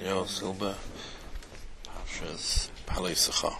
Yo, Silba, Parshas Paleisachah.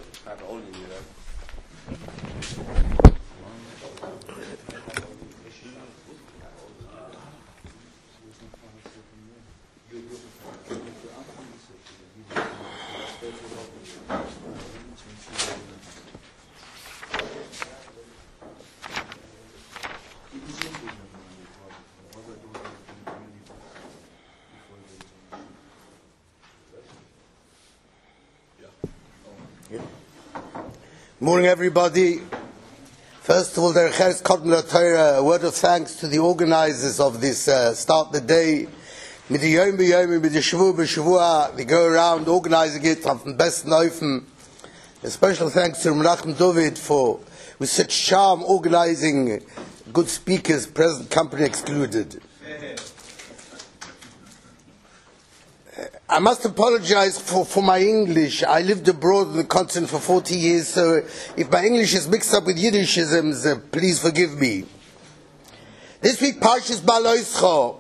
Morning, everybody. First of all, a word of thanks to the organizers of this Start the Day. They go around organizing it from the best Neufen. A special thanks to Menachem David for, with such charm, organizing good speakers, present company excluded. I must apologize for my English. I lived abroad in the continent for 40 years, so if my English is mixed up with Yiddishisms, please forgive me. This week, Parshas Baloischa,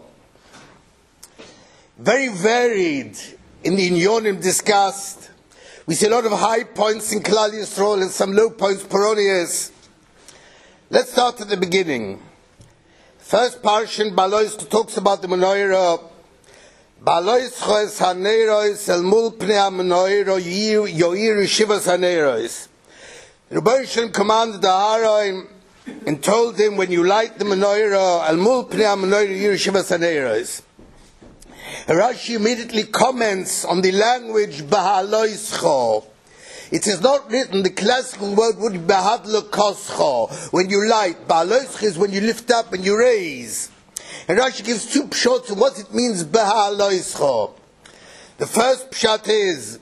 very varied in the Inyonim discussed. We see a lot of high points in Klal Yisrael and some low points, Peronius. Let's start at the beginning. First Parshan Baloischa talks about the Menorah. Baloischa es haneros el mul pnei ha-menorah yoir shivas haneros. The Rebbe Shem commanded the Aharon and told him, when you light the menorah, el mul pnei ha-menorah yoir shivas haneros. Rashi immediately comments on the language Baloischa. It is not written, the classical word would be Bahadlokoscha, when you light. Baloischa is when you lift up and you raise. And Rashi gives two pshots of what it means, Baloischa. The first pshat is,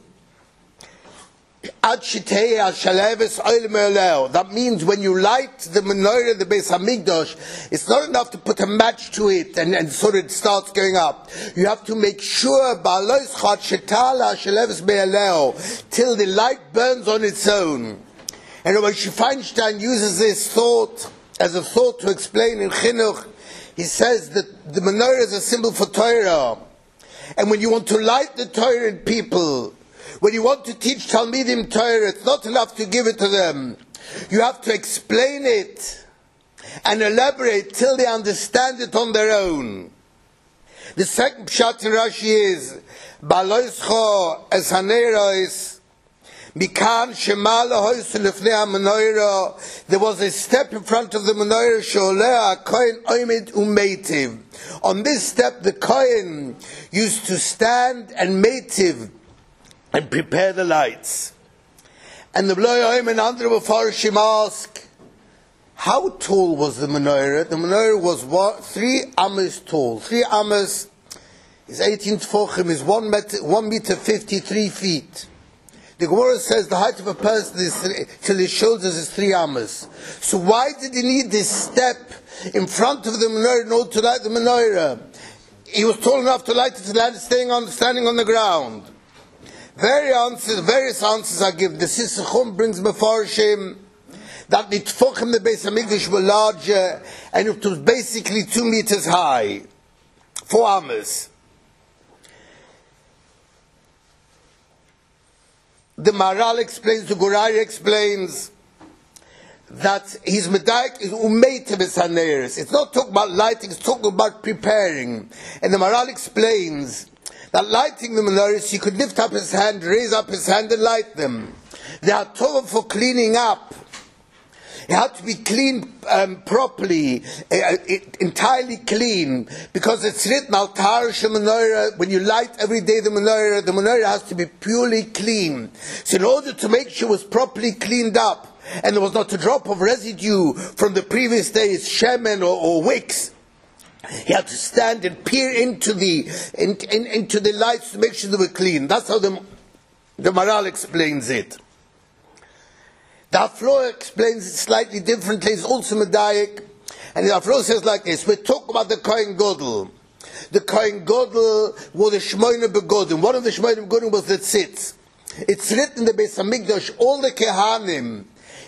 Ad shitei ha-shaleves oil me'oleo. That means when you light the menorah, the Beis Hamikdash, it's not enough to put a match to it and sort of it starts going up. You have to make sure, Baloischa shetal ha-shaleves me'oleo, till the light burns on its own. And Rabbi Feinstein uses this thought as a thought to explain in Chinuch. He says that the menorah is a symbol for Torah. And when you want to light the Torah in people, when you want to teach Talmidim Torah, it's not enough to give it to them. You have to explain it and elaborate till they understand it on their own. The second pshat in Rashi is, Baloischa es haneros, Mikan Shema Lahois Lefnei HaMenorah. There was a step in front of the menorah, Sholeh HaKohen Oimid Umeitiv. On this step, the Kohen used to stand and meitiv and prepare the lights. And the B'loi Oim and Andre Mefarshim ask, how tall was the menorah? The menorah was 3 amas tall. 3 amas is 18 tefachim, is 1 meter 53 feet. The Gemara says the height of a person is till his shoulders is 3 amas. So why did he need this step in front of the menorah in order to light the menorah? He was tall enough to light it standing on the ground. Various answers are given. The Sisachum brings Mefarshim that the Tfachim the Beis Hamikdash were larger and it was basically 2 meters high. 4 amas. The Maharal explains, the Gurari explains that his medaik is umeitiv haneros. It's not talking about lighting, it's talking about preparing. And the Maharal explains that lighting the menorahs, he could lift up his hand, raise up his hand and light them. They are told for cleaning up. It had to be cleaned properly, entirely clean, because it's written, Al Taharish menorah, when you light every day the menorah has to be purely clean. So in order to make sure it was properly cleaned up, and there was not a drop of residue from the previous day's shemen or wicks, he had to stand and peer into the lights to make sure they were clean. That's how the Maharal explains it. The Afro explains it slightly differently. It's also medayik, and the Afro says like this: we talk about the Kohen Gadol. The Kohen Gadol were the Shmoyne Begodim. One of the Shmoyne Begodim was the Tzitz. It's written in the Beis Hamikdash, all the Kehanim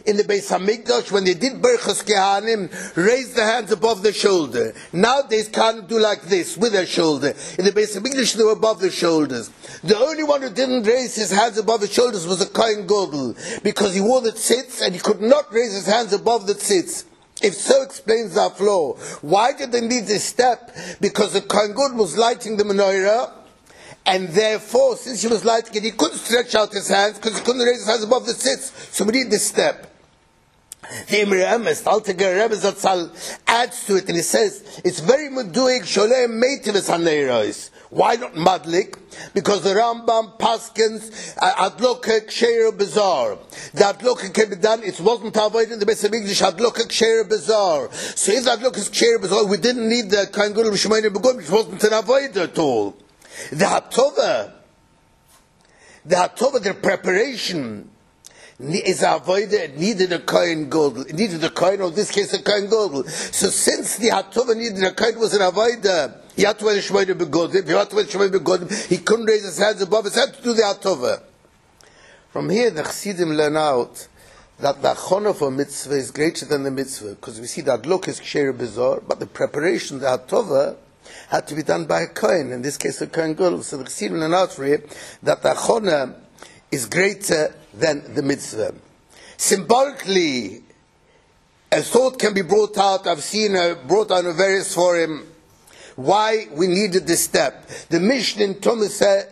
in the Beis Hamikdash, when they did Berachos Kehanim, raised their hands above the shoulder. Nowadays, Kohanim do like this, with their shoulder. In the Beis Hamikdash, they were above the shoulders. The only one who didn't raise his hands above his shoulders was the Kohen Gadol, because he wore the tzitz, and he could not raise his hands above the tzitz. If so, explains our flaw. Why did they need this step? Because the Kohen Gadol was lighting the menorah, and therefore, since he was lighting it, he couldn't stretch out his hands because he couldn't raise his hands above the tzitz. So we need this step. The Imre Emes, the Alter Rebbe Zatzal, adds to it, and he says, it's very muduig sholeh meitiv haneiros. Why not madlik? Because the Rambam paskins adloka ksheira bizarre. The adloka can be done. It wasn't avoided in the Beis Hamikdash. Adloka ksheira bizarre. So if the adloka is ksheira bizarre, we didn't need the Kohen Gadol B'Shemayim B'Gum. It wasn't an avoid at all. The hatova, the preparation is avoided. It needed a Kohen Gadol. It needed a Kohen, or in this case a Kohen Gadol. So since the hatova needed a Kohen, was an avoider. He had to wear the Shemayim B'Godim. If he had to wear the Shemayim B'Godim, he couldn't raise his hands above his head to do the hatova. From here, the Chassidim learn out that the achona for mitzvah is greater than the mitzvah, because we see that look is ksheira bizarre, but the preparation, the hatova, had to be done by a Kohen, in this case a Kohen Gadol. So the Chassidim learn out for it that the achona is greater than the mitzvah. Symbolically, a thought can be brought out. I've seen brought out in various forums why we needed this step. The Mishnah in Tumah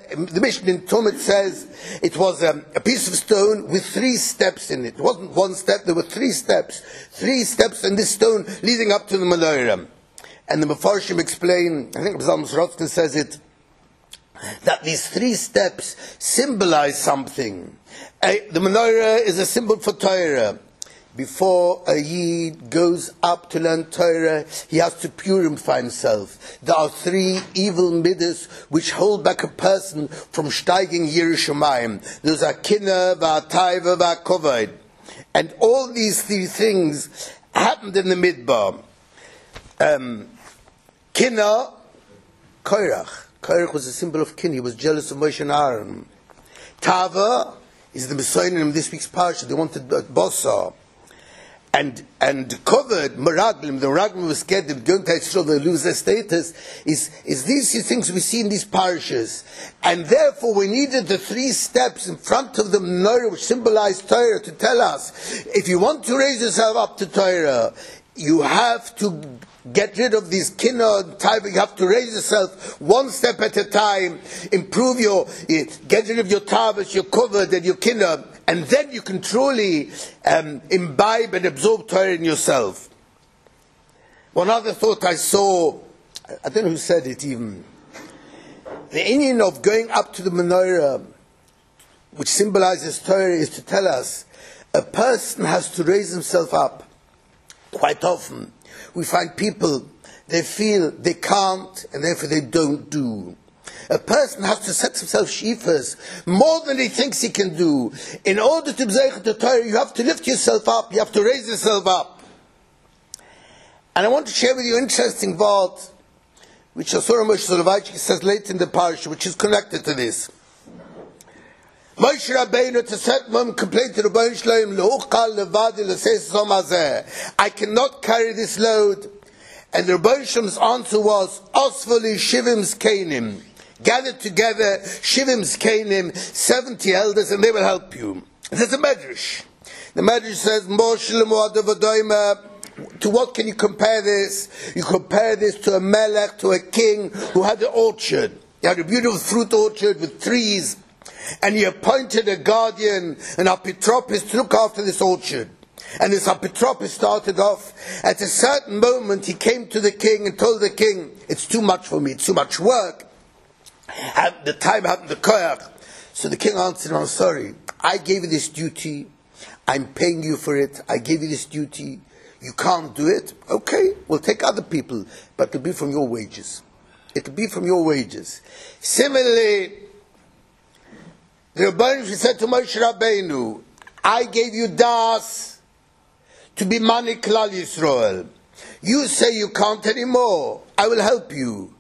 says it was a piece of stone with 3 steps in it. It wasn't one step, there were 3 steps. 3 steps in this stone leading up to the menorah. And the Mefarshim explain, I think Zalman Sorotzkin says it, that these 3 steps symbolize something. The menorah is a symbol for Torah. Before a Yid goes up to learn Torah, he has to purify himself. There are 3 evil midas which hold back a person from steiging Yerushalayim. Those are Kinah, Va'ataiva, Va'kovod. And all these 3 things happened in the Midbar. Kinah, Korach. Korach was a symbol of Kinah. He was jealous of Moshe and Aaron. Tava is the Messiah in this week's parsha. They wanted Bossar. And covered Meraglim, the Meraglim was scared that they lose their status, is these things we see in these parashas. And therefore we needed the 3 steps in front of the menorah which symbolize Torah to tell us, if you want to raise yourself up to Torah, you have to get rid of these kinah and taiva. You have to raise yourself one step at a time, improve get rid of your tavas, your covered and your kinah, and then you can truly imbibe and absorb Torah in yourself. One other thought I saw, I don't know who said it even, the Indian of going up to the menorah, which symbolizes Torah, is to tell us a person has to raise himself up. Quite often we find people, they feel they can't and therefore they don't do. A person has to set himself shifas more than he thinks he can do. In order to b'zeich the Torah, you have to lift yourself up, you have to raise yourself up. And I want to share with you an interesting thought which Asura Moshe Soloveitchik says late in the parsha, which is connected to this. Moshe Rabbeinu at a certain moment complained to the Rebbeinu Shloim, L'uchal levadi l'seis zomazeh. I cannot carry this load. And the Rebbeinu Shloim's answer was, Osvoli shivim zkenim. Gather together shivim zkenim, 70 elders, and they will help you. There's a medrash. The medrash says, Moshe l'moadav. To what can you compare this? You compare this to a melech, to a king who had an orchard. He had a beautiful fruit orchard with trees. And he appointed a guardian, an apitropis, to look after this orchard. And this apitropis started off. At a certain moment, he came to the king and told the king, it's too much for me, it's too much work. At the time happened to koyach. So the king answered, I'm sorry, I gave you this duty, I'm paying you for it, I gave you this duty, you can't do it, okay, we'll take other people, but it'll be from your wages. It'll be from your wages. Similarly, the Rebbeinu said to Moshe Rabbeinu, I gave you das to be Mani Klal Yisrael. You say you can't anymore. I will help you.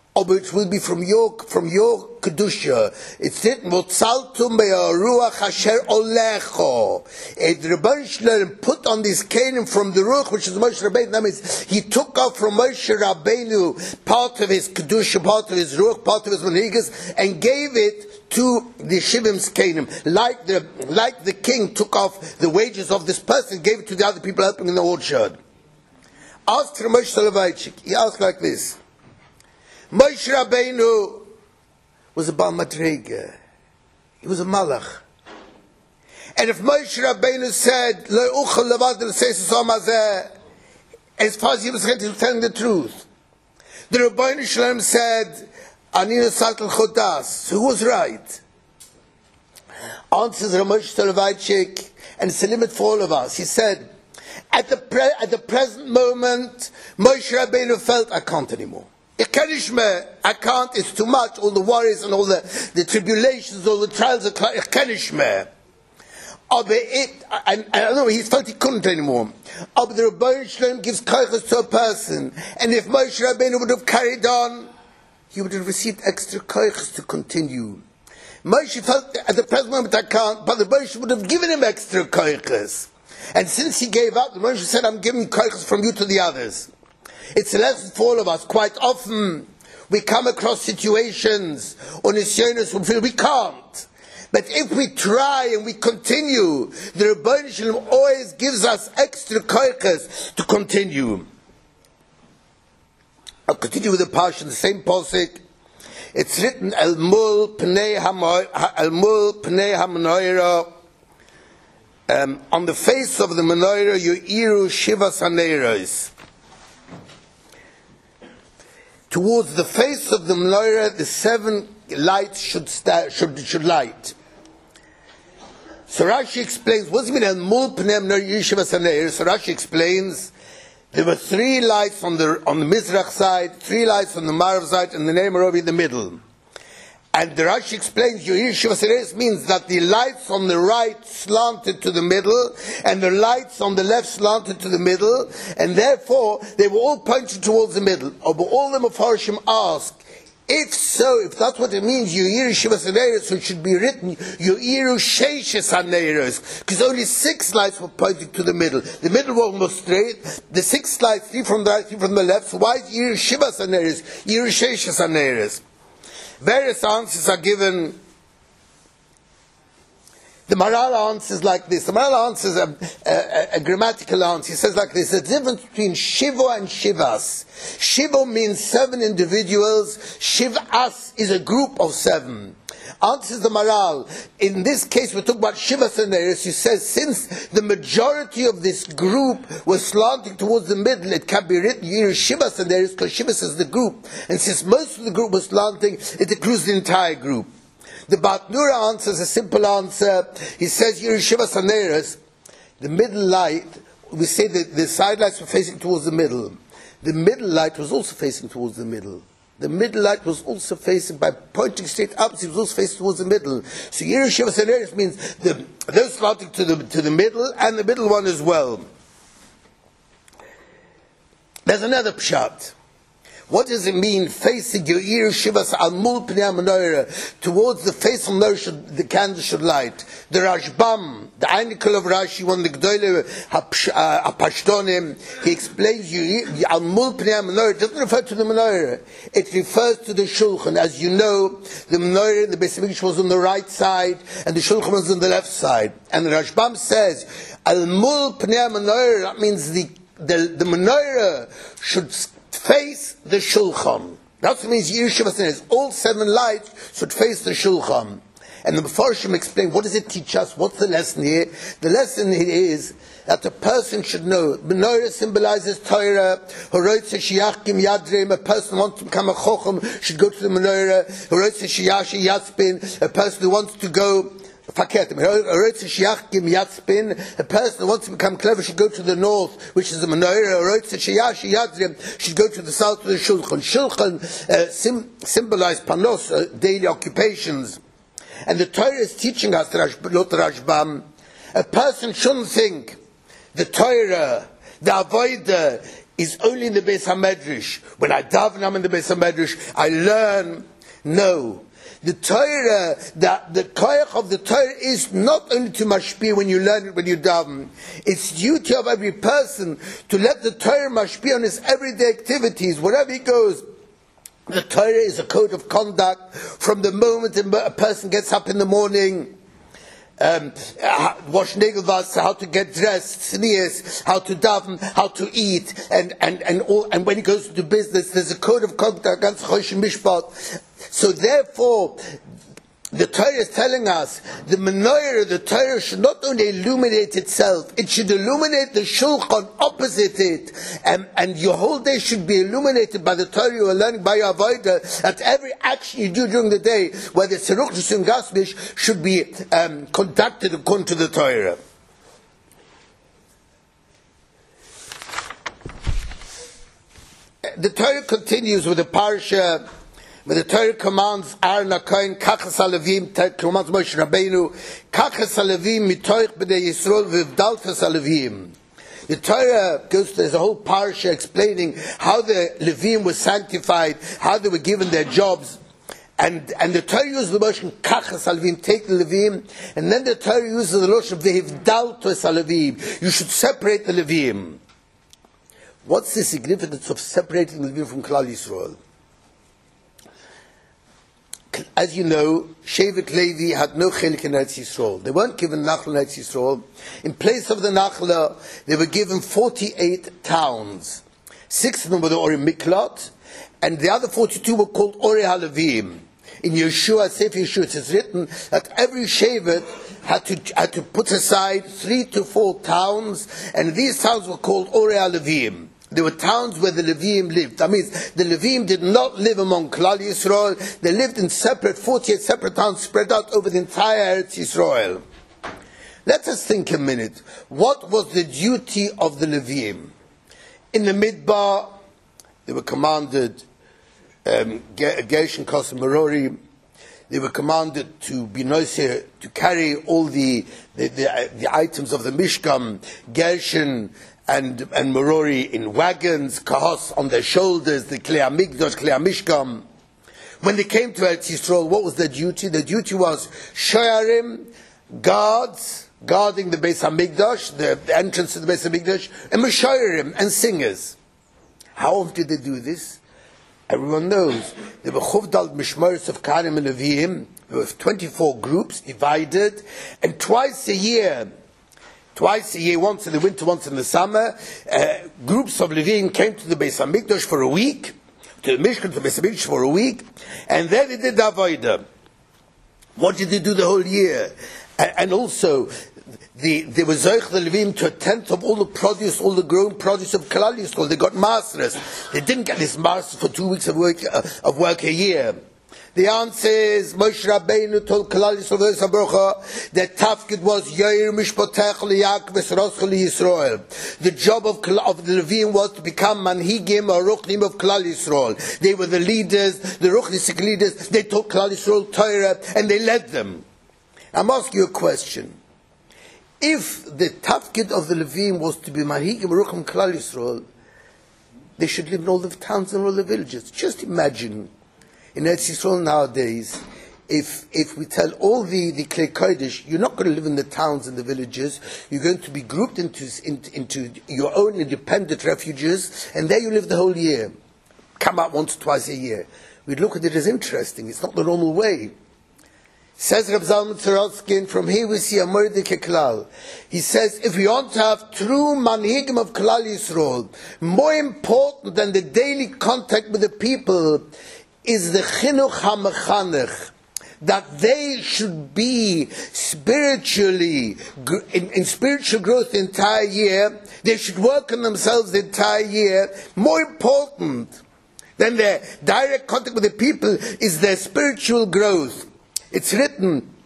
but it will be from your kedusha. It's written, "Votzaltum be'aruach asher olecho." The Rebbeinu Shalom put on this Canaan from the ruach, which is Moshe Rabbeinu. That means he took off from Moshe Rabbeinu part of his kedusha, part of his ruach, part of his manhigas, and gave it to the Shivim's Canaan, like the king took off the wages of this person, gave it to the other people helping in the orchard. Asked for Moshe Soloveitchik. He asked like this. Moshe Rabbeinu was a Baal Madrega. He was a Malach. And if Moshe Rabbeinu said, Lo uchel levad l'seisus hazeh, as far as he was telling the truth, the Rebbeinu Shalom said, Ani nosat al-chodas. So who was right? Answers Moshe Soloveitchik, and it's a limit for all of us. He said, at the present moment, Moshe Rabbeinu felt, I can't anymore. I can't, it's too much, all the worries and all the tribulations, all the trials of I don't know, he felt he couldn't anymore. But the Rebbeinu Shalom gives koiches to a person, and if Moshe Rabbeinu would have carried on, he would have received extra koiches to continue. Moshe felt, at the present moment I can't, but the Moshe would have given him extra koiches. And since he gave up, the Moshe said, I'm giving koiches from you to the others. It's a lesson for all of us. Quite often we come across situations or nisyonos who feel we can't. But if we try and we continue, the Rebbeinu Shalom always gives us extra koiches to continue. I'll continue with the parsha, the same posik. It's written, El mul pnei ha-menorah. On the face of the menorah, yu'iru shivas haneiros. Towards the face of the menorah, the 7 lights should light. So Rashi explains, what does it mean? El mul pnei ha-menorah shivas haneiros. So Rashi explains, there were 3 lights on the Mizrach side, 3 lights on the Marav side, and the Nei Merovi in the middle. And the Rashi explains, Yohir Shivas Haneiros means that the lights on the right slanted to the middle, and the lights on the left slanted to the middle, and therefore they were all pointed towards the middle. But all the Mefarshim ask, if so, if that's what it means, Yohir Shivas Haneiros, so it should be written, Yohiru Sheishes Haneiros, because only 6 lights were pointing to the middle. The middle one was straight, the 6 lights, 3 from the right, 3 from the left, so why is Yohiru Shivas Haneiros, Yohiru Sheishes Haneiros? Various answers are given. The Maral answers like this. The Maral answers a grammatical answer. He says like this: the difference between Shivo and Shivas. Shivo means 7 individuals. Shivas is a group of 7. Answers the Maral. In this case, we're talking about Shivas Haneiros. He says, since the majority of this group was slanting towards the middle, it can be written here Shivas Haneiros, because Shivas is the group. And since most of the group was slanting, it includes the entire group. The Bat Nura answers a simple answer. He says, here Shivas Haneiros, the middle light, we say that the side lights were facing towards the middle. The middle light was also facing towards the middle. The middle light was also facing, by pointing straight up, it was also facing towards the middle. So Yiru Shivas Haneiros means those slanting to the middle, and the middle one as well. There's another pshat. What does it mean, facing Yiru Shivas al mul pnei ha-menorah, towards the face of Moshe, the candle should light? The Rashbam, the Einikel of Rashi, one of the Gdoile Pashtonim, he explains al mul pnei ha-menorah doesn't refer to the menorah. It refers to the Shulchan. As you know, the menorah in the Beis Hamikdash was on the right side, and the Shulchan was on the left side. And the Rashbam says, al mul pnei ha-menorah, that means the menorah should face the Shulchan. That's what it means Yiru Shivas Haneiros. All 7 lights should face the Shulchan. And the Mefarshim explain, what does it teach us? What's the lesson here? The lesson here is that a person should know. Menorah symbolizes Torah. A person who wants to become a Chochem should go to the Menorah. A person who wants to go a person who wants to become clever should go to the north, which is the menorah. Should go to the south, to the Shulchan. Shulchan symbolize panos, daily occupations. And the Torah is teaching us, Rashbam, a person shouldn't think the Torah, the Avodah, is only in the Beis HaMedrash. When I daven, I'm in the Beis HaMedrash. I learn. No. The Torah, the koyach of the Torah is not only to mashpia when you learn it, when you daven. It's duty of every person to let the Torah mashpia on his everyday activities, wherever he goes. The Torah is a code of conduct from the moment a person gets up in the morning. Wash Nagelwasser, how to get dressed, sneers, how to daven, how to eat, and when he goes to business, there's a code of conduct, ganz Chosh Mishpat. So therefore, the Torah is telling us the menorah, the Torah should not only illuminate itself, it should illuminate the shulchan opposite it, and your whole day should be illuminated by the Torah you are learning by your avodah. That every action you do during the day, whether it's Ruchnish and Gasmish, should be conducted according to the Torah. The Torah continues with the parasha. When the Torah commands Aaron HaKohen, Kachas HaLevim, commands Moshe Rabbeinu, Kachas HaLevim mitoich b'nei Yisrael v'vdaltas HaLevim. The Torah goes, there's a whole parasha explaining how the Levim were sanctified, how they were given their jobs. And the Torah uses the motion Kachas HaLevim, take the Levim, and then the Torah uses the notion v'vdaltas HaLevim. You should separate the Levim. What's the significance of separating the Levim from Klal Yisrael? As you know, Shevet Levi had no chelik in Eretz Yisrael. They weren't given Nachla in Eretz Yisrael. In place of the Nachla, they were given 48 towns. 6 of them were the Ori Miklat, and the other 42 were called Ori HaLevim. In Yeshua, Sefer Yeshua, it is written that every Shevet had to put aside 3 to 4 towns, and these towns were called Ori HaLevim. There were towns where the Levim lived. That means the Levim did not live among Klal Yisrael. They lived in 48 separate towns spread out over the entire Eretz Yisrael. Let us think a minute. What was the duty of the Levim? In the Midbar, they were commanded, Gershon, Kosim, Merori, they were commanded to be noisy, to carry all the items of the Mishkan, Gershon, and Merori in wagons, Kahos on their shoulders, the Klei HaMikdash, Klei HaMishkan. When they came to Eretz Yisrael, what was their duty? The duty was Shoyarim, guards, guarding the Beis HaMikdash, the entrance to the Beis HaMikdash, and Meshoyarim, and singers. How often did they do this? Everyone knows. There were Chovdal Mishmaris of Kahanim and Levim. There were 24 groups divided, and twice a year, once in the winter, once in the summer, groups of Levim came to the Beis HaMikdash for a week, to the Mishkan, to the Beis HaMikdash for a week, and then they did the Avodah. What did they do the whole year? And also, they were Zoich the Levim to a tenth of all the produce, all the grown produce of Klal Yisrael. They got masters. They didn't get this masters for 2 weeks of work a year. The answer is Moshe Rabbeinu told Klal Yisrael that Tafkid was Yair Mishpotech Liyak Vesroscha Yisrael. The job of the Levim was to become Manhigim or Ruchnim of Klal Yisrael. They were the leaders, the Ruchnisik leaders. They taught Klal Yisrael Torah and they led them. I'm asking you a question. If the Tafkid of the Levim was to be Manhigim or Ruchnim Klal Yisrael, they should live in all the towns and all the villages. Just imagine. In Eretz Yisrael nowadays, if we tell all the Klei Kodesh, you're not going to live in the towns and the villages, you're going to be grouped into your own independent refuges, and there you live the whole year. Come out once or twice a year. We'd look at it as interesting. It's not the normal way. Says Reb Zalman Tzaroskin, from here we see a Mordek Klal. He says, if we want to have true manhigim of Klal Yisrael, more important than the daily contact with the people, is the chinuch hamechanech, that they should be spiritually, in spiritual growth the entire year. They should work on themselves the entire year. More important than their direct contact with the people is their spiritual growth. It's written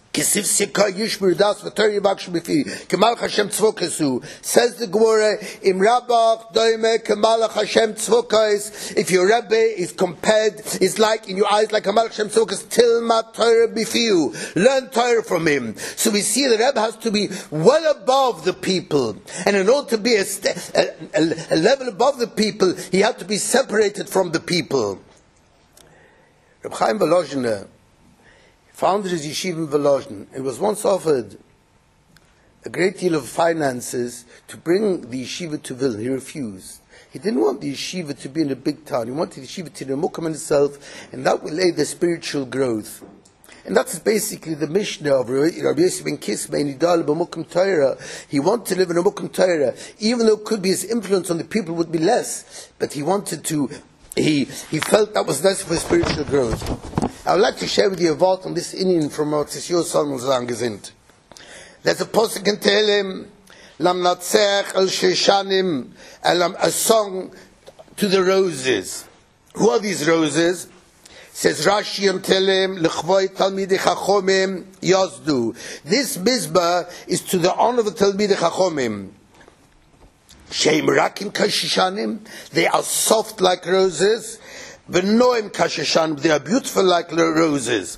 Kisif Sika Yishmur Das Vatari Baksh Bifi, Kemal Hashem Tzvokesu. Says the Gemara, Im Rabbach Doime Kemal Hashem Tzvokes. If your Rebbe is compared, is like in your eyes like Kemal Hashem Tzvokes, Tilma Torah Bifiu. Learn Torah from him. So we see the Rebbe has to be well above the people. And in order to be a level above the people, he had to be separated from the people. Reb Chaim Volozhin founded his yeshiva in Volozhin. It was once offered a great deal of finances to bring the yeshiva to Vilna. He refused. He didn't want the yeshiva to be in a big town. He wanted the yeshiva to be in Mukim itself, and that will lay the spiritual growth. And that's basically the Mishnah of Rabbi Yosef ben Kisma in Idal b'Mukim Torah. He wanted to live in a Mukim Torah, even though it could be his influence on the people would be less, but he wanted to. He felt that was necessary for spiritual growth. I would like to share with you a word on this Indian from our Tzio Salmon Zangezind. There's a posuk in Tehillim, Lam Natzech El Sheshanim, a song to the roses. Who are these roses? Says Rashi in Tehillim, L'chvoi Talmidei Chachomim Yazdu. This mizbah is to the honor of the Talmidei Chachomim. Sheim Rakim Kashishanim, they are soft like roses. V'noim Kashishanim, they are beautiful like roses.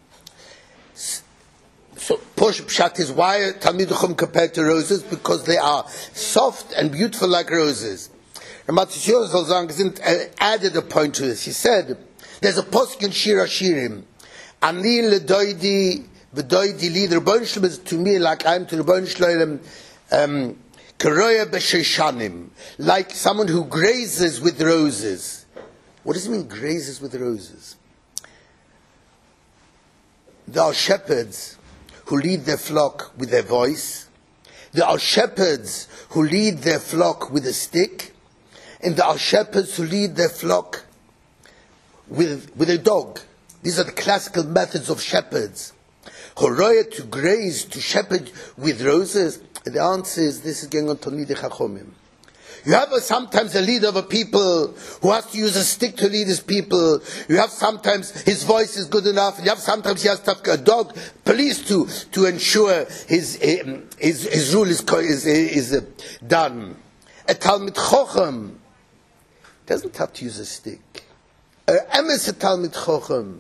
So Posh Pshat is why Talmidei Chachom compared to roses, because they are soft and beautiful like roses. And Matisyoz Zalzang added a point to this. He said, there's a posuk in Shir Hashirim, Ani ledoidi v'doidi li, the Rebbeinu Shalom is to me like I am to the Rebbeinu Shalom, Keroya b'sheshanim, like someone who grazes with roses. What does it mean, grazes with roses? There are shepherds who lead their flock with their voice. There are shepherds who lead their flock with a stick. And there are shepherds who lead their flock with a dog. These are the classical methods of shepherds. Horoya, to graze, to shepherd with roses. And the answer is, this is going on Talmidei Chachomim. You have sometimes a leader of a people who has to use a stick to lead his people. You have sometimes his voice is good enough. You have sometimes he has to have a dog, police to ensure his rule is done. A Talmid Chochem doesn't have to use a stick. Emes a Talmid Chochem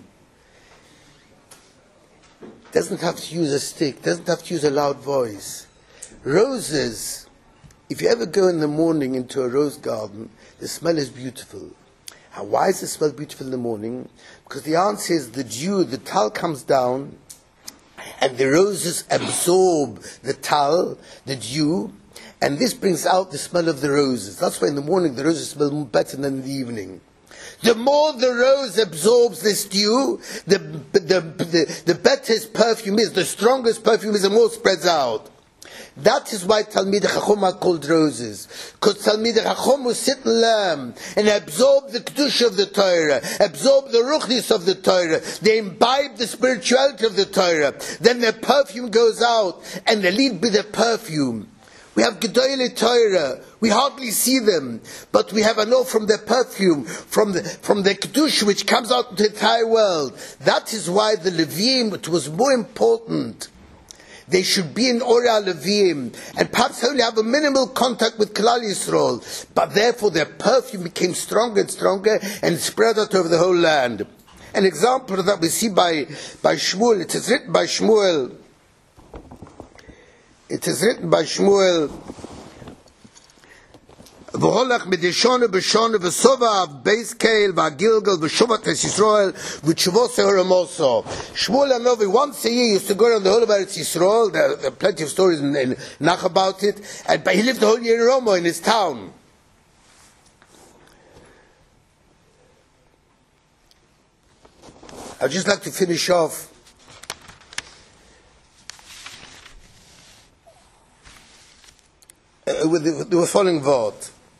doesn't have to use a stick, doesn't have to use a loud voice. Roses, if you ever go in the morning into a rose garden, the smell is beautiful. Why is the smell beautiful in the morning? Because the answer is the dew, the tal comes down, and the roses absorb the tal, the dew, and this brings out the smell of the roses. That's why in the morning the roses smell better than in the evening. The more the rose absorbs this dew, the better its perfume is, the stronger its perfume is, the more it spreads out. That is why Talmidei Chachom are called roses. Because Talmidei Chachom will sit and learn and absorb the Kedusha of the Torah, absorb the Ruchnis of the Torah. They imbibe the spirituality of the Torah. Then their perfume goes out and they lead with their perfume. We have Gedolei Torah. We hardly see them, but we have a know from their perfume, from the Kedusha which comes out into the entire world. That is why the Leviim, it was more important. They should be in Ora Leviim, and perhaps only have a minimal contact with Klal Yisrael, but therefore their perfume became stronger and stronger, and spread out over the whole land. An example of that we see by Shmuel. It is written by Shmuel. V'holach medeshone b'shone v'sovav beis keil v'agilgal v'shovat es Yisrael v'tshuvos haramoso. Shmuel Hanavi once a year used to go around the whole of Eretz Yisrael. There are plenty of stories in Nach about it. But he lived the whole year in Roma, in his town. I'd just like to finish off with the following word.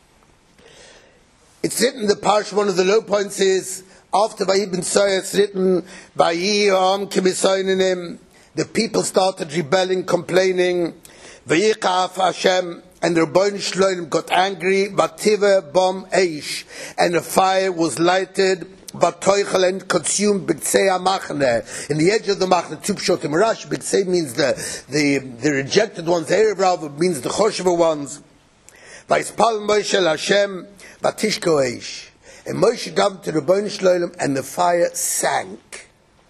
It's written in the Parsha, one of the low points is, after Vayi ben Soya, it's written, Vayi ha'am k'misoynenim, the people started rebelling, complaining, Vayikaf Hashem, and the Rebbeinu Shalom got angry, Vativa bom eish, and a fire was lighted, vatoichel and consumed b'tzei hamachne, in the edge of the machne. Tupshot in Rashi, b'tzei means the rejected ones. Erev Rav means the choshever ones. Vayspal Moshe Hashem vatishko eish, and Moshe came to the Rebbeinu Shloim, and the fire sank.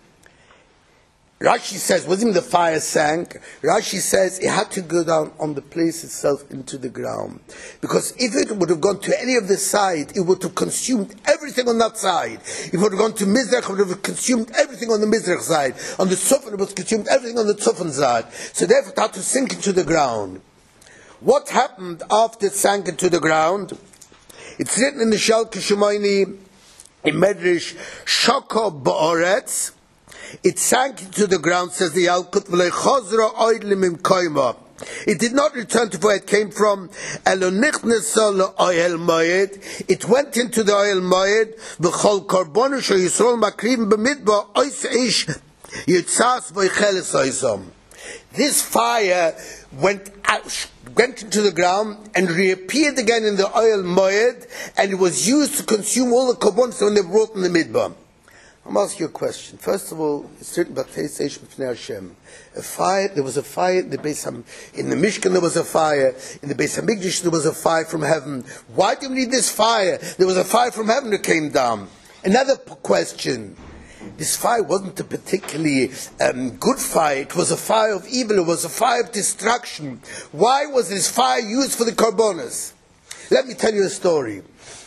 Rashi says, wasn't the fire sank? Rashi says it had to go down on the place itself into the ground. Because if it would have gone to any of the side, it would have consumed everything on that side. If it would have gone to Mizrach, it would have consumed everything on the Mizrach side. On the Tzufan, it would have consumed everything on the Tzufan side. So therefore it had to sink into the ground. What happened after it sank into the ground? It's written in the Shalkei Shemoini, in Medrash, Shoko Ba'oretz. It sank into the ground, says the Yalkut, it did not return to where it came from. It went into the oil moed. This fire went into the ground and reappeared again in the oil moed, and it was used to consume all the korbanos when they were brought in the midbar. I'm asking you a question. First of all, it's written about Teiseish B'fnei Hashem. A fire. There was a fire in the in the Mishkan. There was a fire in the Beis Hamikdash. There was a fire from heaven. Why do we need this fire? There was a fire from heaven that came down. Another question. This fire wasn't a particularly good fire. It was a fire of evil. It was a fire of destruction. Why was this fire used for the korbanos? Let me tell you a story.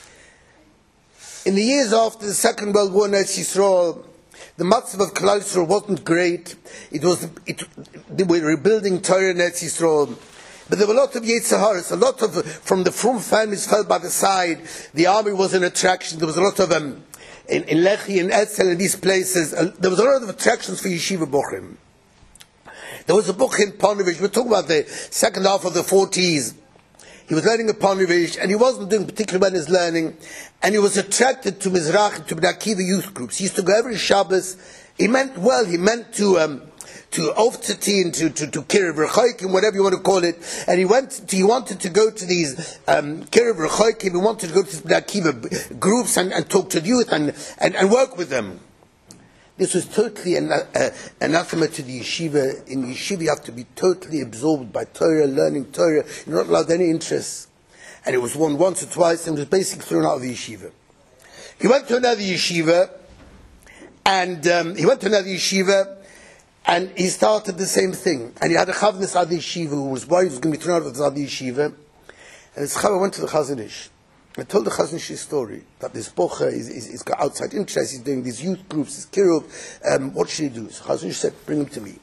In the years after the Second World War in Eretz Yisrael, the matzav of Klal Yisrael wasn't great. They were rebuilding Torah in Eretz Yisrael. But there were a lot of Yetzer Haras. A lot of, from the Frum families fell by the side. The army was an attraction. There was a lot of, in Lechi, in Etzel, in these places, there was a lot of attractions for Yeshiva Bochim. There was a book in Ponevezh. We're talking about the second half of the 40s. He was learning a Ponevezh, and he wasn't doing particularly well in his learning, and he was attracted to Mizrach, to Bnei Akiva youth groups. He used to go every Shabbos. He meant well. He meant to Ovtzatin, to Kiruv Rechoikim, whatever you want to call it. And he wanted to go to these Kiruv Rechoikim. He wanted to go to these Bnei Akiva groups and talk to the youth and work with them. This was totally anathema to the yeshiva. In yeshiva, you have to be totally absorbed by Torah, learning Torah. You're not allowed any interest. And it was won once or twice, and was basically thrown out of the yeshiva. He went to another yeshiva, and he started the same thing. And he had a chaver in this other yeshiva who was worried he was going to be thrown out of this other yeshiva. And this chaver went to the Chazon Ish. I told the Chazon Ish his story, that this bocher is got outside interest, he's doing these youth groups, this kiruv, what should he do? So Chazon Ish said, bring him to me.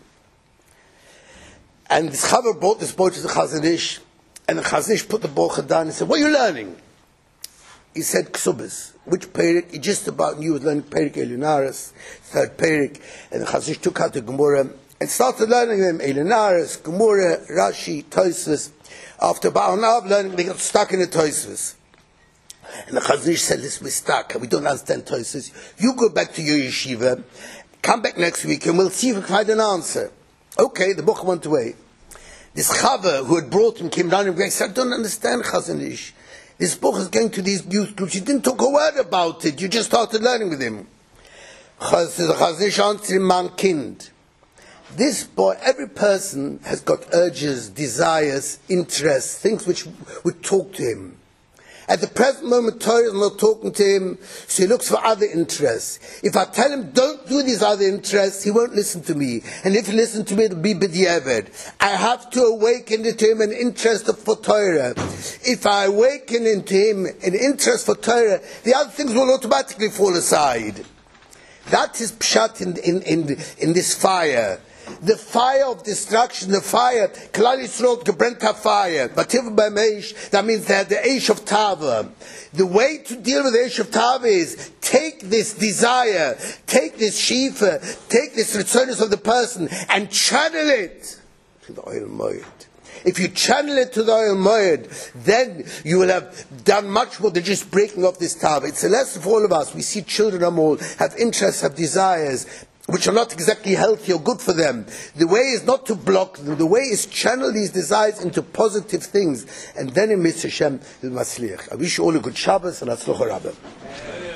And this chaver brought this boy to the Chazon Ish, and the Chazon Ish put the bocher down and said, what are you learning? He said, Ksubas. Which Perik? He just about knew he was learning Perik Elionaris, third Perik, and the Chazon Ish took out the Gemara, and started learning them, Elionaris, Gemara, Rashi, Tosfos. After about an hour of learning, they got stuck in the Tosfos. And the Chazon Ish said, listen, we're stuck, we don't understand Tosfos. You go back to your yeshiva, come back next week, and we'll see if we can find an answer. Okay, the book went away. This chaver who had brought him came down and said, I don't understand Chazon Ish. This book is going to these youth groups. You didn't talk a word about it. You just started learning with him. The Chazon Ish answered him, man kind. This boy, every person has got urges, desires, interests, things which would talk to him. At the present moment, Torah is not talking to him, so he looks for other interests. If I tell him, don't do these other interests, he won't listen to me. And if he listens to me, it'll be b'diavad. I have to awaken into him an interest for Torah. If I awaken into him an interest for Torah, the other things will automatically fall aside. That is pshat in this fire. The fire of destruction, the fire, Klal Yisrael gebrennt fire, that means that the Eish of Tava. The way to deal with the Eish of Tava is take this desire, take this shifa, take this returns of the person, and channel it to the oil moed. If you channel it to the oil moed, then you will have done much more than just breaking off this Tava. It's a lesson for all of us. We see children all have interests, have desires, which are not exactly healthy or good for them. The way is not to block them. The way is channel these desires into positive things. And then in Mitzvah Hashem, il Masliach. I wish you all a good Shabbos and Atzlocha Rabbah.